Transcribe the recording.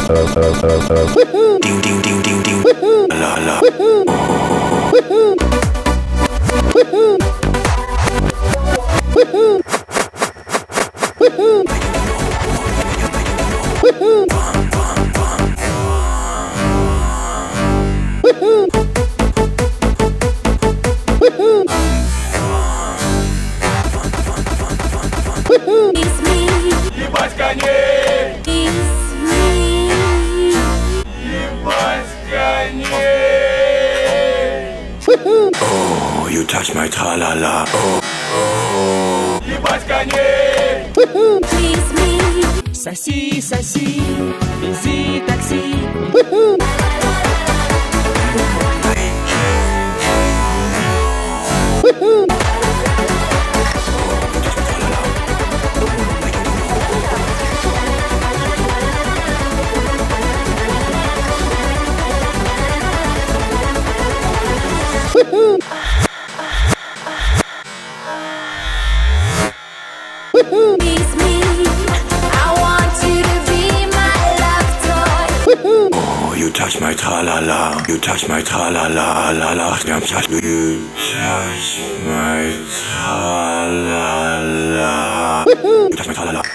Ding ding ding ding ding. La la. Ебать коней! Ебать коней! Oh, you touch my tra-la-la. Oh. Ебать коней! Соси, соси, вези такси. Oh, you touch my tra-la-la. You touch my tra-la-la. La la. You touch my tra-la-la. You touch my tra-la-la.